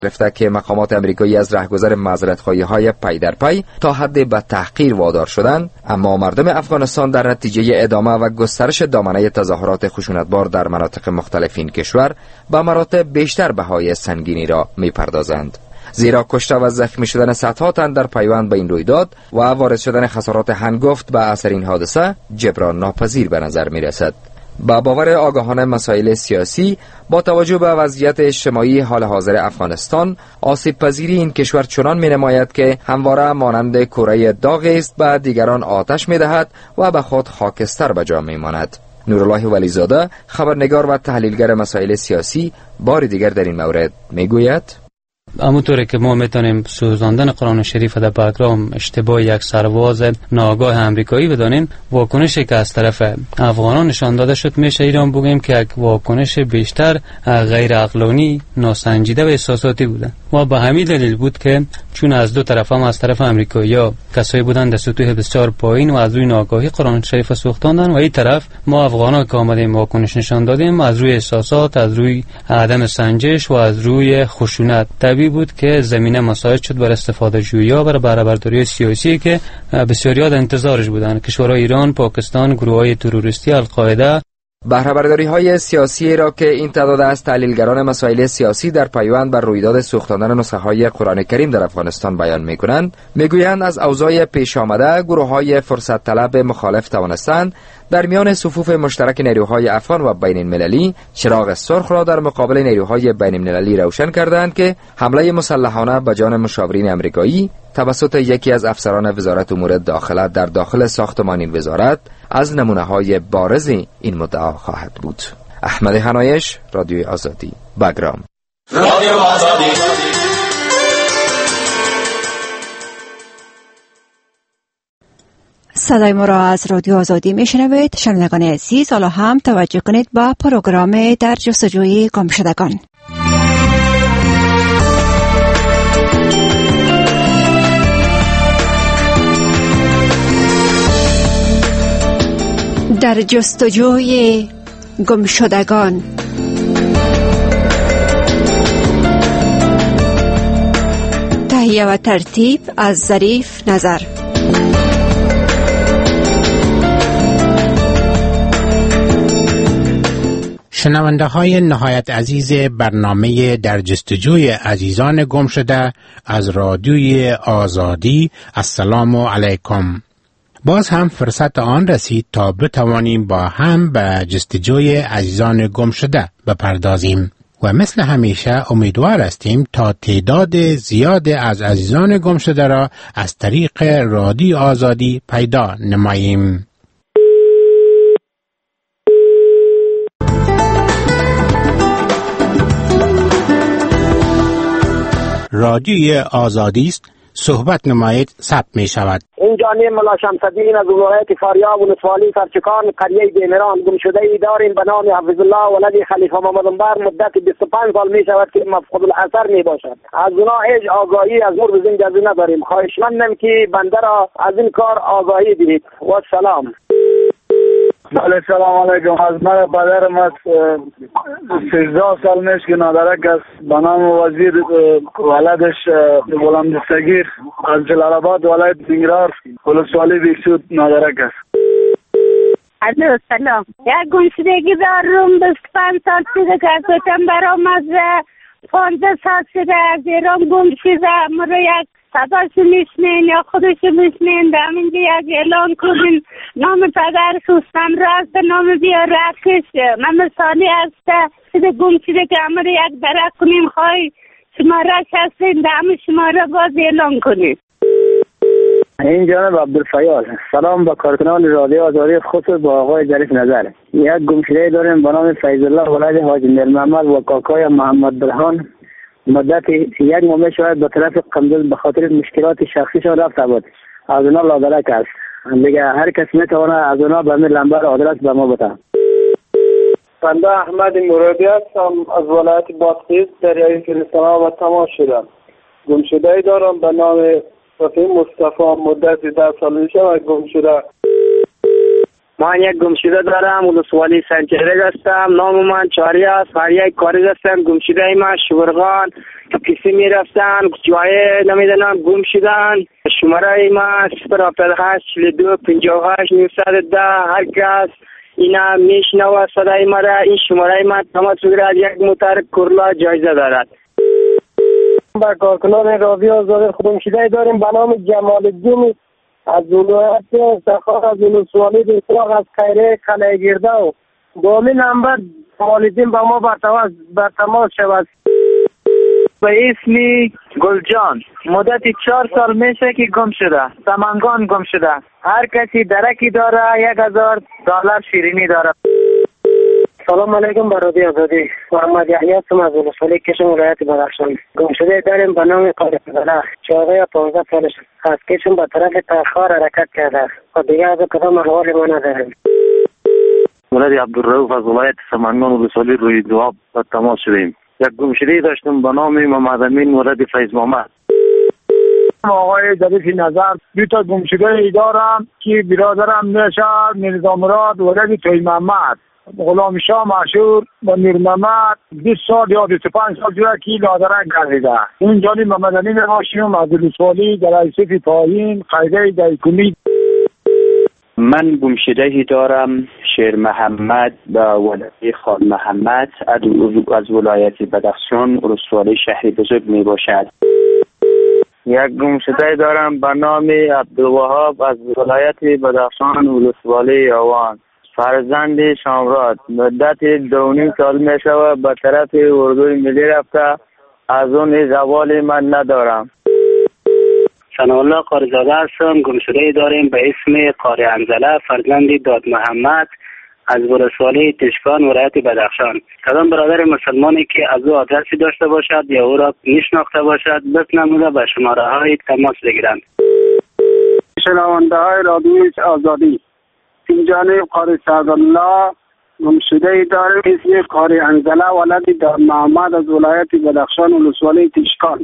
گرفته که مقامات امریکایی از رهگذر معذرت‌خواهی‌های پی در پی تا حد به تحقیر وادار شدند، اما مردم افغانستان در نتیجه ادامه و گسترش دامنه تظاهرات خشونتبار در مناطق مختلف این کشور به مراتب بیشتر بهای سنگینی را می‌پردازند. زیرا کشته و زخمی شدن صدها تن در پیوند به این رویداد و وارد شدن خسارات هنگفت به اثر این حادثه جبران ناپذیر به نظر می رسد. با باور آگاهان مسائل سیاسی، با توجه به وضعیت اجتماعی حال حاضر افغانستان، آسیب پذیری این کشور چنان می نماید که همواره مانند کره داغ است به دیگران آتش می دهد و به خود خاکستر به جا می ماند. نورالله ولیزاده، خبرنگار و تحلیلگر مسائل سیاسی، بار دیگر در این مورد می گوید: همونطوره که ما میتونیم سوزاندن قرآن شریف در بگرام اشتباه یک سرباز ناآگاه امریکایی بدانیم، واکنشی که از طرف افغانان نشان داده شد میشه ایران بگیم که یک واکنش بیشتر غیر عقلانی، ناسنجیده و احساساتی بوده و به همین دلیل بود که چون از دو طرف هم از طرف امریکایی‌ها کسایی بودن در سطوح بسیار پایین و از روی ناآگاهی قرآن شریف سوختاندن و این طرف ما افغانان که آمدیم واکنش نشان دادیم از روی احساسات، از روی عدم سنجش و از روی خشونت. بود که زمینه مساعد شد بر استفاده جویی بر برداری سیاسی که بسیاری ها انتظارش بودن. کشورهای ایران، پاکستان، گروه‌های تروریستی، القاعده. بهره‌برداری‌های سیاسی را که این تعداد از تحلیلگران مسائل سیاسی در پیوند بر رویداد سوختاندن نسخه‌های قرآن کریم در افغانستان بیان می‌کنند، می‌گویند از اوضاع پیش آمده گروه‌های فرصت طلب مخالف توانستند در میان صفوف مشترک نیروهای افغان و بین المللی چراغ سرخ را در مقابل نیروهای بین المللی روشن کردند که حمله مسلحانه به جان مشاورین امریکایی توسط یکی از افسران وزارت امور داخله در داخل ساختمان این وزارت از نمونه‌های بارز این مدعا خواهد بود. احمد حنایش، رادیوی آزادی، بگرام. رادیو آزادی. صدای ما را از رادیو آزادی میشنوید. شنوندگان عزیز، حالا هم توجه کنید با پروگرام در جستجوی گمشدگان. در جستجوی گمشدگان. تهیه و ترتیب از ظریف نظر. شنونده های نهایت عزیز برنامه در جستجوی عزیزان گم شده از رادیوی آزادی، السلام علیکم. باز هم فرصت آن رسید تا بتوانیم با هم به جستجوی عزیزان گم شده بپردازیم و مثل همیشه امیدوار هستیم تا تعداد زیاد از عزیزان گم شده را از طریق رادیو آزادی پیدا نماییم. رادیوی آزادی است، صحبت نمایید، ثبت می شود. این جانی ملا شمس‌الدین از ولایت فاریاب و نصفالی سرچکان قریه بیمران گم شده ای داریم به نام حفظ الله ولد خلیفه محمد انور. مدت 25 سال می شود که مفقود الاثر می باشد. از اونا هیچ آگاهی از مرد زنده نداریم. خواهشمندم که بنده را از این کار آگاهی دهید. و سلام. سلام علیکم. از من پدرم از 13 سال میشه که نادرک است. به نام وزیر ولدش غلام صغیر از جلال‌آباد ولایت ننگرهار ولسوالی بیکسود نادرک است. الو سلام. یک گمشدگی دارم 25 سال شده که از وطن برآمد. 15 سال شده از ایران گم شده. مرا یک صداشو میشنین یا خودشو میشنین. در اینجا یک اعلان کنین نام پدر خوستم راز به نام بیا رکش من ثانی هسته شده گم شده که همه یک درک کنیم. خواهی شماره هستین دم شماره باز اعلان کنین. این جانب عبدالفیاض. سلام با کارکنان رادیو آزادی خصوص با آقای ظریف نظر. یک گمشده داریم به نام فیض الله ولد حاج میر محمد و کاکای محمد برهان. مدت 1 ماه شاید به طرف قندوز به خاطر مشکلات شخصیشان رفته بود. از اونا لادرک است. دیگه هر کس میتونه از اونا به من نمبر آدرس به ما بده. بنده احمد مرادی هستم از ولایت بادغیس دریای فلسطین و تمام شدم. گمشده دارم به نام رفیع مصطفی. مدت 10 سال میشه و گم شده. من یک گمشده دارم، ولسوالی سنجرک هستم. نام من چاری است، قریه کاری هستم. گمشده من شورغان کسی میرفتن جای نمیدونم گم شدن. شماره من 078 42 58 910. هر کس اینا میشنوه صدای مرا، این شماره من تماس بگیرد. یک موتر کورلا جایزه دارد. با کارکنان رادیو آزادی گمشده داریم به نام جمال الدین از ولایت سرخار از ولسوالی دلسراغ از خیره قلعه گرده و دومی نمبر جمال الدین با ما بر تماس شود. به اسم گلجان مدت 4 سال میشه که گم شده، سمنگان گم شده. هر کسی درکی داره 1000 دلار شیرینی داره. سلام علیکم بر رادیو آزادی. محمد یحیی هستم از ولسوالی کشم ولایت بدخشان. گمشده داریم به نام قاری انزله. چاقه 15 سالش از کشم به طرف تخار حرکت کرده و دیگه از کدام احوال ما نداریم. ولد عبدالرؤوف از ولایت سمنگان ولسوالی روی دواب به تماس شدیم. یک گمشده داشتم به نام محمد امین ولد فیض محمد. آقای ظریف نظر دو تا گمشده دارم که برادرم میشه میرزا مراد ولد توی محمد. غلام شاه مشهور با نور محمد 20 سال یا 25 سال شده که لادرک گردیده. این جانی محمد امین هاشم از ولسوالی در ایسف پایین قیده دایکومی. من گمشدهی دارم شیر محمد با ولد خال محمد از ولایت بدخشان ولسوالی شهر بزرگ می باشد. یک گمشده دارم به نام عبدالوهاب از ولایت بدخشان ولسوالی آوان. فرزند شامراد مدت 2.5 سال می شود به طرف اردوی ملی رفته. از اون زوال من ندارم. ثناءالله قاریزاده هستم. گمشده داریم به اسم قاری انزله فرزند داد محمد از ولسوالی تشکان ولایت بدخشان. کدام برادر مسلمانی که از او آدرسی داشته باشد یا او را میشناخته باشد بفرمایید به شماره های تماس بگیرند. شنونده های رادیو آزادی، این جانب قاری سعدالله گمشده داریم اسم قاری انزله ولد داد محمد از ولایت بدخشان ولسوالی تشکان.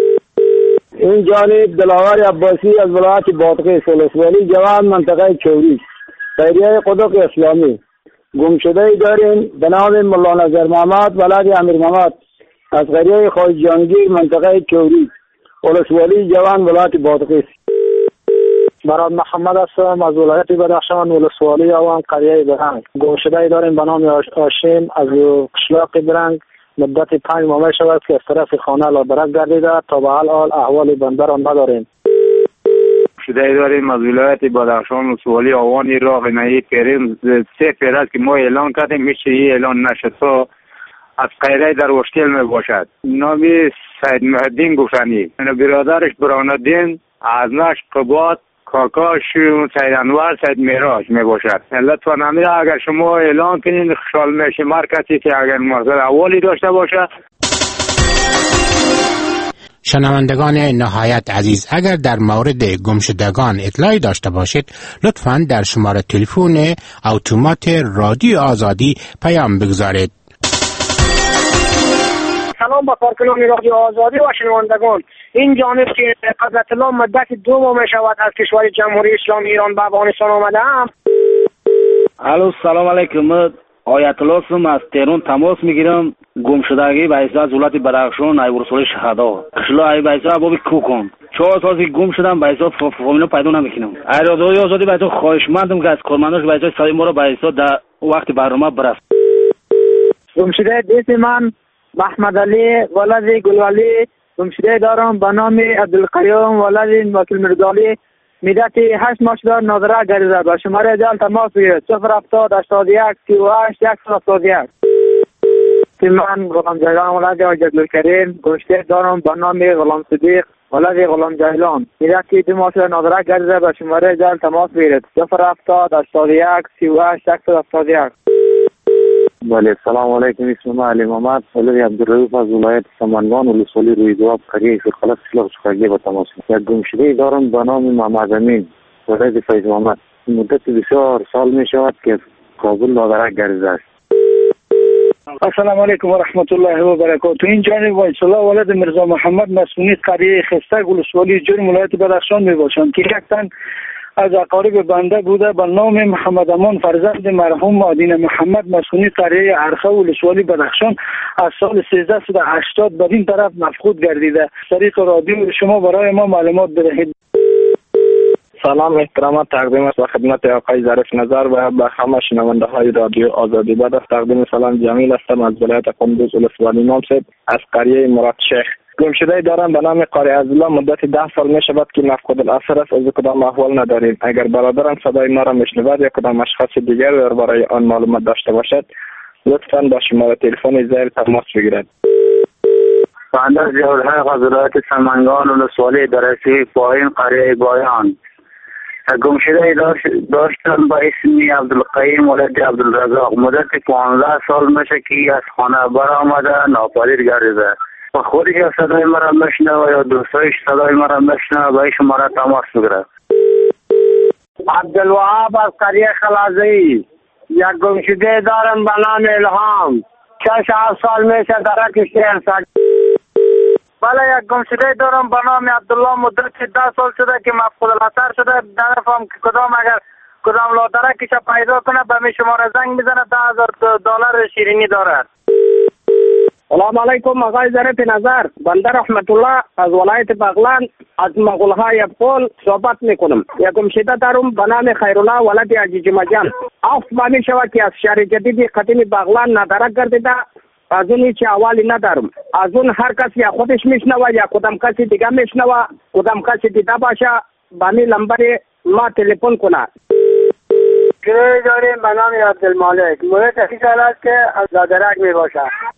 این جانب دلاور عباسی از ولایت بادغیس ولسوالی جوان منطقه چوری خیریه قدق اسلامی. گمشده داریم به نام مولا نظر محمد ولد امیر محمد از خیریه خواهد جانگیر منطقه چوری ولسوالی جوان ولایت بادغیس. براد محمد هستم از ولایت بدخشان ولسوالی آوان قریه برنگ. گمشده داریم به نام هاشم از قشلاق برنگ. مدت 5 ماه شود که از طرف خانه لادرک گردیده. تا به حال احوال بنده را نداریم. گمشده داریم از ولایت بدخشان ولسوالی آوان. راه نهی پیریم 3 پیر است که ما اعلان کردیم میشه اعلان نشد تا از قیره در وشتیل می باشد. نامی سید محدین گفتنی برادرش برانالدین از نش قباد کاکاش سید انور سید میراج می باشد. لطفا همین اگر شما اعلان کنین خوشحال میشیم. هر کسی که اگر مرزد اولی داشته باشه. شنوندگان نهایت عزیز، اگر در مورد گمشدگان اطلاعی داشته باشید لطفاً در شماره تلفن اتومات رادیو آزادی پیام بگذارید. سلام با کارکنان رادیو آزادی و شنوندگان. این جانب که حضرت الله مدت 2 ماه می شود از کشور جمهوری اسلامی ایران به افغانستان آمدم. الو سلام علیکم. آیت الله هستم از تهران تماس میگیرم. گمشدگی به حیث از ولایت بدخشان ولسوالی شهدا اشلا ای به حیث بابی کوکم 4 سال گم شدم به حیث فامیل پیدا نمیکنم. رادیوی آزادی به حیث خواهشمندم که از کارمنداش به حیث صدای ما را به حیث در وقت برنامه برس. گمشده دیس من محمد علی ولد گلوالی گمشده دارم به نام عبدالقیوم ولد وکیل مرزالی. مدت 8 ماه شده نادره گردیده. به شماره جان تماس بگیرید 070 81 38 171. من غلام جیلان ولد عجل کریم گمشده دارم به نام غلام صدیق ولد غلام جیلان. مدت 2 ماه شده نادره گردیده. به شماره جان تماس بگیرید 070 81 38 171. بله سلام علیکم. اسم من علی محمد ولد عبدالرؤوف از ولایت سمنگان ولسوالی روی دواب قریه فرقلت سلاح چکاگی با تماس. یک گمشده دارم به نام محمد امین ولد فیض محمد. مدت 24 سال می شود که کابل لادرک گردیده است. السلام علیکم و رحمت الله و برکاته. این جانب وایس الله ولد مرزا محمد مسئولی قریه خستک ولسوالی جرم ولایت بدخشان می باشند که یک تن از اقارب بنده بوده به نام محمد امان فرزند مرحوم مادین محمد مسکونی قریه عرخه ولسوالی بدخشان از سال 1380 به این طرف مفقود گردیده. طریق رادیو شما برای ما معلومات بدهید. سلام احترامات تقدیم است به خدمت آقای ظریف نظر و به همه شنونده های رادیو آزادی. بعد از تقدیم سلام جمیل هستم از ولایت قندوز ولسوالی نامسد از قریه مراد شیخ. گمشده دارم به نام قاری عزیزالله مدت 10 سال می شود که مفقود الاثر است. از کدام احوال نداریم. اگر برادرم صدای ما را میشنود یا کدام اشخاص دیگر درباره آن معلومات داشته باشد لطفاً با شماره تلفن زیر تماس بگیرد. بنده جوهر از ولایت سمنگان ولسوالی درسی پایین قریه بایان. گمشده داشتم با اسمی عبدالقیم ولد عبدالرزاق. مدت 15 سال میشه که از خانه برآمده ناپدید گردیده. و خودش صدای مرا میشنوه یا دوستایش صدای مرا میشنوه با شماره تماس بگیره. عبدالوهاب از قریه خلازی. یک گمشده دارم به نام الهام. 6 سال میشه درک شهر ساک. بله یک گمشده دارم به نام عبدالله مدت 10 سال شده که مفقود الاثر شده. نفهم که کدام لادرکش پیدا کنه به می شماره زنگ میزنه. $10,000 شیرینی دارد. سلام علیکم آقای ظریف نظر. بنده رحمت الله از ولایت بغلان از مغولهای افغان صحبت میکنم. یک گمشده دارم به نام خیرالله ولد عجیج مجان. افت می شود که از شهر جدید قدیم بغلان ندرک گردیده. از اون هیچ احوالی ندارم. از اون هر کسی یا خودش میشنوه یا کدام کسی دیگه میشنوه کدام کسی دیده باشه به می لمبر ما تلفن کنه. گره داریم به نام عبدالمالک. مدت 30 سال است که از لادرک می باشه.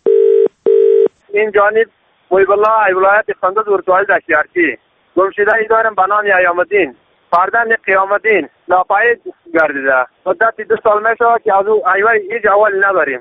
این جانب محیب الله ولایت قندوز ولسوالی دشیارچی. گمشده ای دارم به نام ایام‌الدین فرزند قیام‌الدین ناپدید گردیده. مدت 2 سال میشه که از او هیچ احوالی نداریم.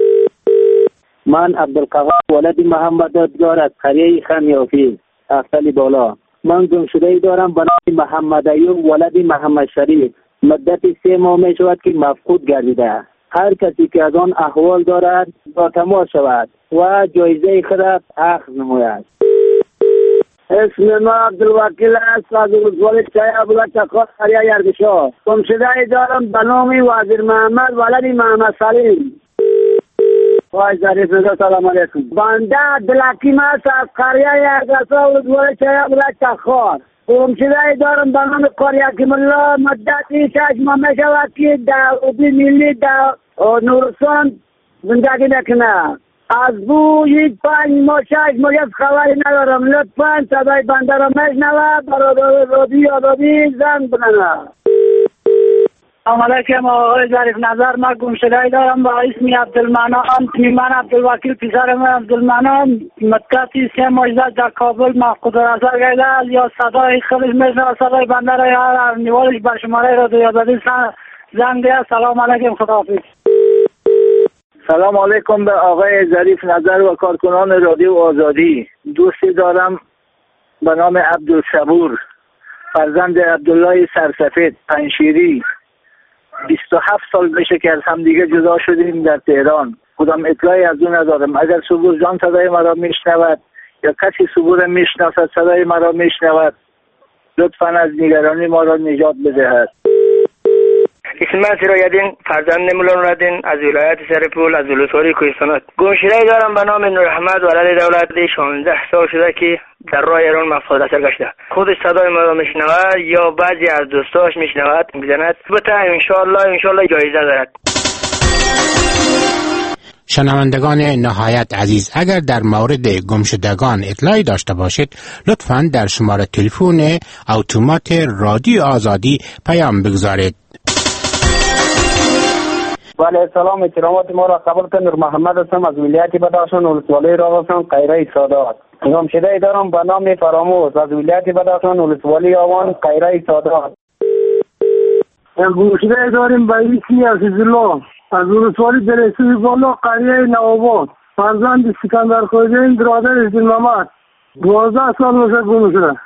من عبدالقوام ولد محمد دادگار از قریه خمیافی افتلی بالا. من گمشده ای دارم به نام محمد ایوب ولد محمد شریف. مدت 3 ماه می شود که مفقود گردیده. هر کسی که از آن احوال دارد با تماس شود و جایزه خود اخذ نماید. اسم ما عبدالوکیل است از ولسوالی چایاباد چکار قریه یردشاه. گمشده ای دارم به نام وزیر محمد ولد محمد سلیم. وای ظریف نظر سلام علیکم. بنده عبدالحکیم است از قریه یردشاه ولسوالی چایاباد چکار. گمشده ای دارم به نام قاری حکیم الله. مدت 6 ماه می شود که در اوبی ملی در نورستان زندگی نکنه. از او 5 ماه 6 ماه خبری ندارم. لطفاً صدای بنده را میشنوه برای رادیو آزادی زنگ بزنه. سلام علیکم آقای ظریف نظر. من گمشده ای دارم با اسم عبدالمنان. من عبدالوکیل پسرم عبدالمنان مدت 3 ماه در کابل مفقود الاثر گردیده. یا صدای خودش میشنوه صدای بنده را یا نیوالش بر شماره رادیو آزادی زنگ ده. سلام علیکم خداحافظ. سلام علیکم به آقای ظریف نظر و کارکنان رادیو آزادی. دوستی دارم به نام عبدالصبور فرزند عبدالله سرسفید پنشیری. 27 سال میشه که از هم دیگه جدا شدیم در تهران. کدام اطلاعی از اون ندارم. اگر صبور جان صدای مرا میشنود یا کسی صبور میشناسد صدای مرا میشنود لطفاً از نگرانی ما را نجات بدهد. اسم سرایدین فرزند مولان‌الدین از ولایت سرپول از ولسوالی کوهستان. گمشده دارم به نام نور احمد ولد دولت 16 سال شده که در راه ایران مفقود الاثر گشته. خودش صدای ما را میشنود یا بعضی از دوستاش میشنود میزند. البته انشالله جایزه دارد. شنوندگان نهایت عزیز، اگر در مورد گمشدگان اطلاعی داشته باشید لطفاً در شماره تلفن اتومات رادیو آزادی پیام بگذارید. بله سلام احترامات ما را قبول کن. نور محمد هستم از ولایت بدخشان ولسوالی راغستان قیره سادات. گمشده ای دارم به نام فراموش از ولایت بدخشان ولسوالی آوان قیره سادات. گمشده ای داریم به اسم عزیزالله از ولسوالی درسی بالا قریه نوآباد. فرزند سکندر خویدین برادر دین محمد. 12 سال میشه گم شده.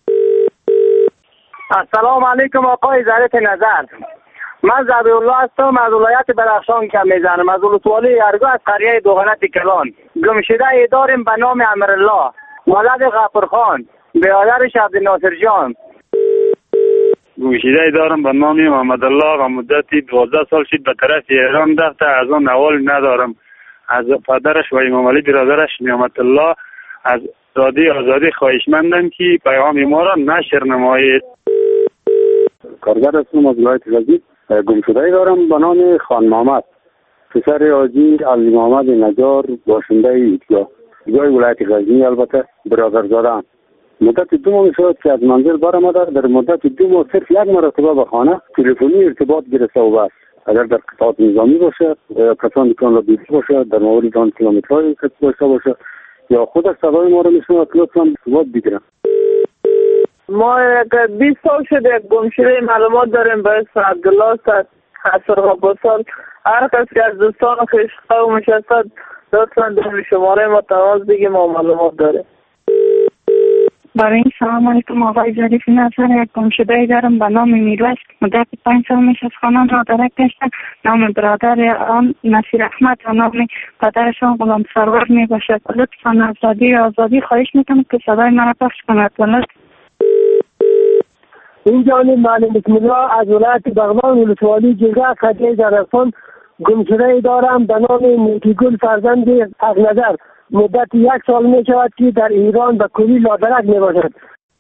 السلام علیکم آقای ظریف نظر. من زبی الله هستم از ولایت بدخشان که میزنم از ولسوالی ارگو از قریه دوغنت کلان. گمشده ای داریم به نام امیرالله ولد غفورخان برادرش عبدالناصر جان. گوشیده دارم به نام محمد الله و مدتی 12 سال شد به طرف ایران رفته. از آن اول ندارم. از پدرش و امام علی برادرش نعمت الله از رادیو آزادی خواهشمندم که پیام ما را نشر نمایید. کارگر هستم از ولایت غزنی. گمشده دارم به نام خان محمد، پسر حاجی علی محمد نجار، باشنده ایتیا جای ولایت غزنی، البته برادرزاده‌ام. مدت 2 ماه شد که از منزل برآمده. در مدت 2 ماه صرف 1 مرتبه به خانه تلفنی ارتباط گرفته و بس. اگر در قطعات نظامی باشه یا کسان کان را دیده باشه، در مورد آن کیلومترهای که داشته باشه یا خود صدای ما رو میشنوه که لطفاً ارتباط بگیرم. ما 20 سال شده گمشده معلومات داریم به اسم عبدالله صد حسر غباسان. هر کس که از دوستان خویش قومش هستد لطفاً در شماره ما تماس بگیم ما معلومات داریم. برای سلام علیکم آقای ظریف نظر. یک گمشده دارم به نام میرویس، مدت 5 سال میشه از خانه را درک گشته. نام برادر آن نصیر احمد و نام پدرشان غلام سرور می باشد. لطفاً از رادیو آزادی خواهش میکنم که صدای مرا پخش کند. این جانب معلم بسم الله از ولایت بغلان ولسوالی جلگه قضیه درختان گمشده دارم به نام نیکیگل فرزند حق نظر. مدت 1 سال می شود که در ایران به کلی لادرک می باشد.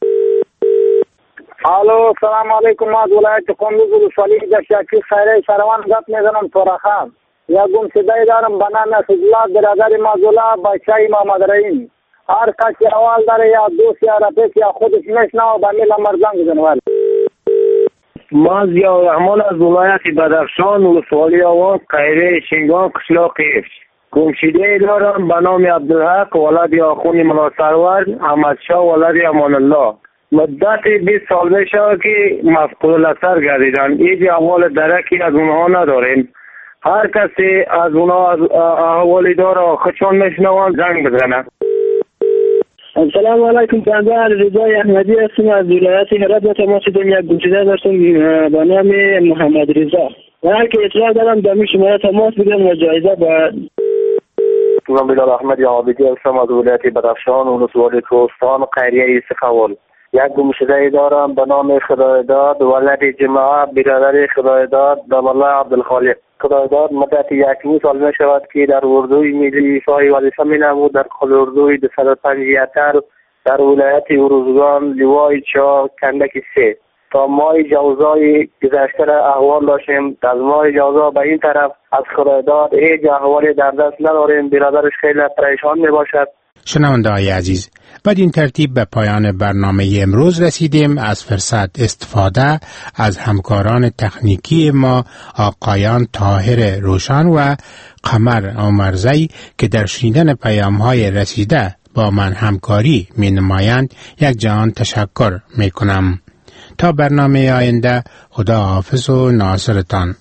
الو سلام علیکم. از ولایت کندوز ولسوالی در شکی خیره شروان گپ میزنم تورخم. یا گمشده دارم به نام اسدالله برادر مازولا بچه محمد رحیم. هر کسی اول داره یا دوست یا رفیق یا خودش میشنوه به میل مرزنگ بزنه. ما ضیاء الرحمن از ولایت بدخشان ولسوالی آوان خیره شنگان قشلاق قیفش. گمشده دارم به نام عبدالحق ولد آخوند ملا سرور احمد شاه ولد امان الله. مدت 20 سال میشه که مفقود الاثر گردیدن. هیچ احوال درکی از اونها نداریم. هر کسی از اونها احوالی داره خودشان میشنوان زنگ بزنه. السلام علیکم. بنده رضای احمدی هستم از ولایت هرات و تماس دارم. یک گمشده داشتم به نام محمد رضا و هر که اطلاع دارم در شماره تماس بگیرم و جایزه با من بلال احمد عابدی هستم از ولایت بدخشان ولسوالی کوهستان قریه سخاول. یک گمشده دارم به نام خدایداد ولد جماعه برادر خدایداد الله عبدالخالق. خدایداد مدت 1 سال می شود که در اردوی ملی ایفای وظیفه می نمود. در کل اردوی 250 در ولایت اروزگان لیوای 4 کندک 3 تا ماه جوزای گذشته را احوال داشتیم. از ماه جوزا به این طرف از خدایداد هیچ احوالی در دست نداریم. برادرش خیلی پریشان می باشد. شنونده های عزیز، بعد این ترتیب به پایان برنامه امروز رسیدیم. از فرصت استفاده از همکاران تکنیکی ما آقایان طاهر روشن و قمر عمرزی که در شنیدن پیام های رسیده با من همکاری می نمایند یک جهان تشکر می کنم. تا برنامه آینده، خدا حافظ و ناصرتان.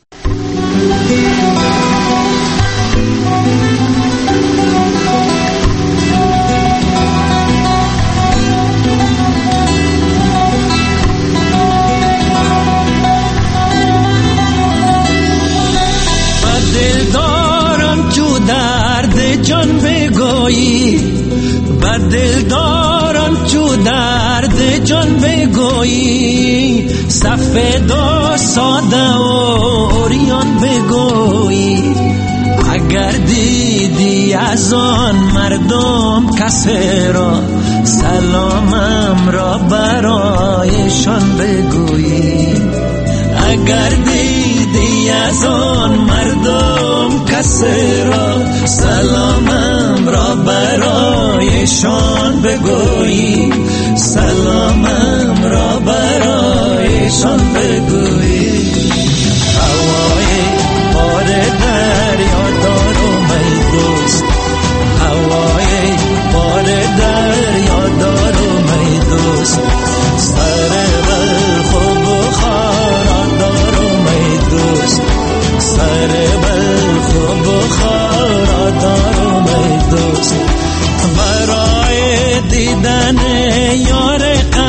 جان بگویی و دل دارم چو درد جان بگویی سفید و ساده و اوریان بگویی اگر دیدی از آن مردم کسی را سلامم را برایشان بگویی اگر دیدی از آن مردم کسی را سلامم را برایشان بگویی سلامم را برایشان بگویی هوای بار دریا دارم ای دوست هوای بار دریا دارم ای دوست سر بلخ و بخارا دارم ای دوست سر بلخ و بخارا دارم ای دوست برای دیدن یار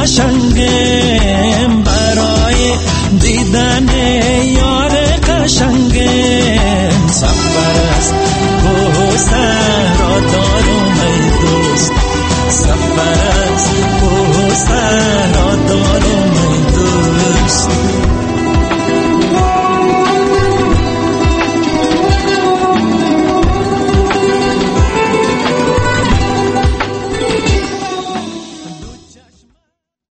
قشنگم برای دیدن یار قشنگم سفر است کوه صحرا دارم ای دوست سفر است کوه صحرا